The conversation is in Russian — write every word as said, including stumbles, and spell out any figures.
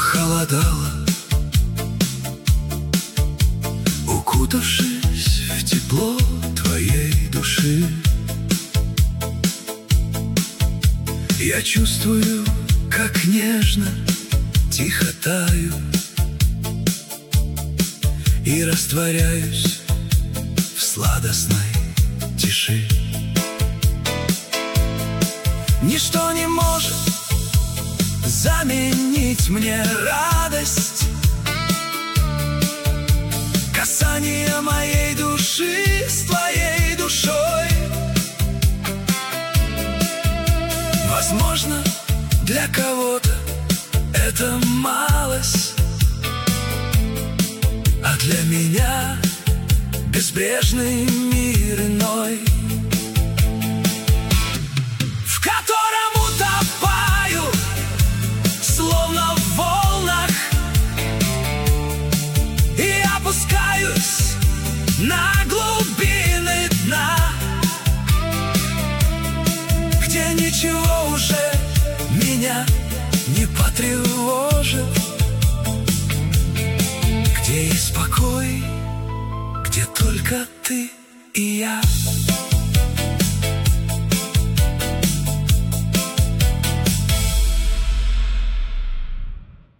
похолодало, укутавшись в тепло твоей души. Я чувствую, как нежно, тихо таю и растворяюсь в сладостной тиши. Ничто не может заменить мне радость, касание моей души с твоей душой. Возможно, для кого-то это малость, а для меня безбрежный мир иной, в котором утопаю, словно в волнах, и опускаюсь на глубины дна, где ничего уже меня не потревожит, где есть покой, где только ты и я.